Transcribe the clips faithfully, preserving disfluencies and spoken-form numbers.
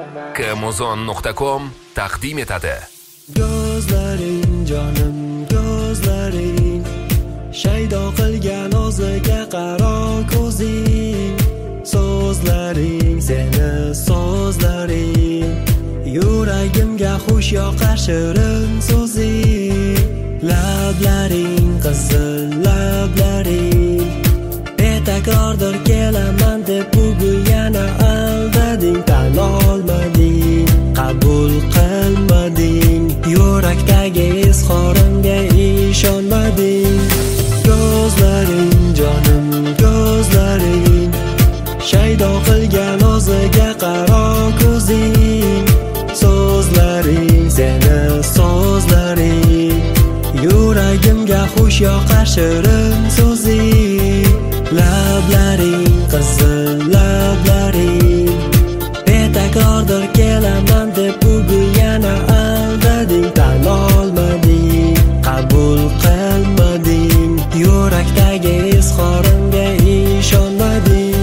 Amazon nuqta com taqdim etadi. Gözlerin canım gözlerin, shaydo qilgan o'ziga qaro ko'zing, so'zlaring seni so'zlaring, yuragimga xush yoqar shirin so'zing, lablaring qizil lablaring, betakrordir kelaman deb bugun yana aldading, tan olmading, qabul qilmading, yurakdagi izhorimga ishonmading. Gözlerin canım gözlerin, shaydo qilgan o'ziga qaro ko'zing, so'zlaring seni so'zlaring, yuragimga xush yoqar shirin so'zing, lablaring qizil lablaring, betakrordir kelaman deb bugun yana aldading, tan olmading, qabul qilmading, yurakdagi izhorimga ishonmading.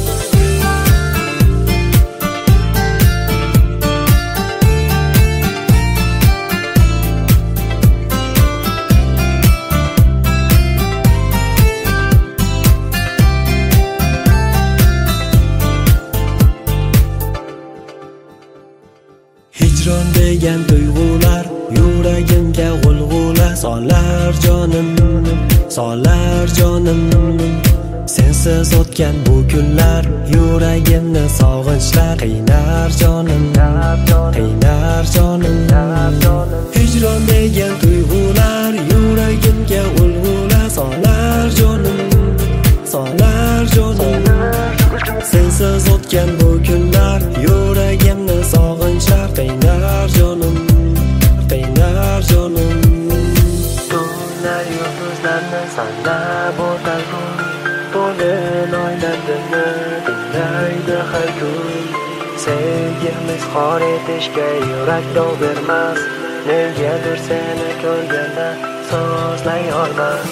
Hijron degan tuyg'ular yuragimga g'ulg'ula solar jonim, solar jonim. Sensiz o'tgan bu kunlar yuragimni sog'inchlar qiynar jonim, qiynar jonim. Hijron degan tuyg'ular yuragimga g'ulg'ula solar jonim, solar jonim. Sensiz o'tgan bu kunlar yuragimni sog'inchlar qiynar jonim, qiynar jonim. Tunlar yulduzlarni sanab o'tar kun, to'lin oylarni tinglaydi har kun. Sevgimni izhor etishga yurak dov bermas, negadir seni ko'rganda so'zlay olmas.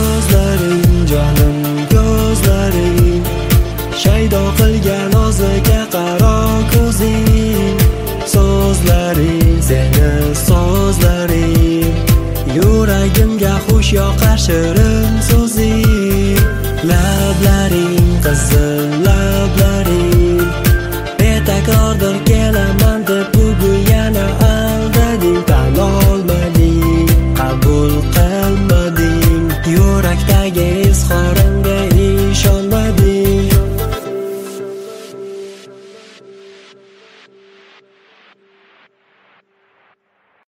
Gözlerin canım gözlerin, shaydo qilgan o'ziga